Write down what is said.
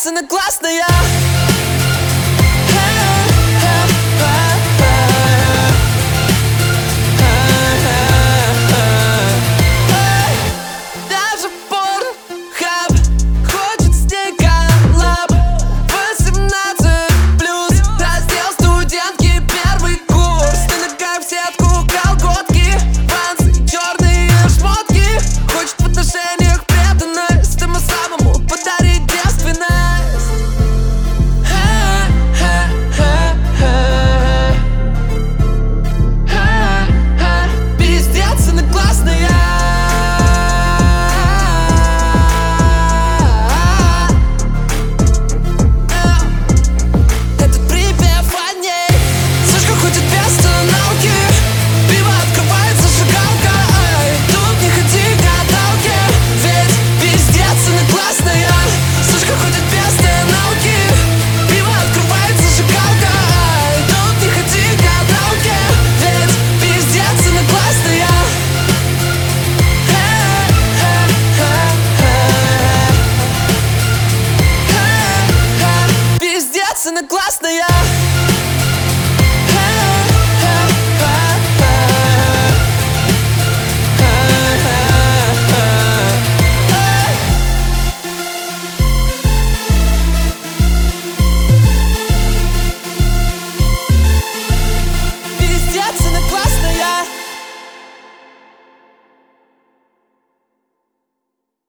она классная. Даже Порнхаб хочет с ней коллаб. 18+, раздел студентки, первый курс. Ты ногая в сетку, колготки, панцы и черные шмотки. Хочет в отношениях преданность, ему самому подарить девственность. Пиздец, она классная. Этот припев о ней. Сушка ходит без остановки, пиво открывает зажигалка. Ай, тут не ходи к гадалке, ведь пиздец, она классная. Сушка ходит без остановки, пиво открывает зажигалка. Ай, тут не ходи к гадалке, ведь пиздец, она классная. Пиздец, она классная.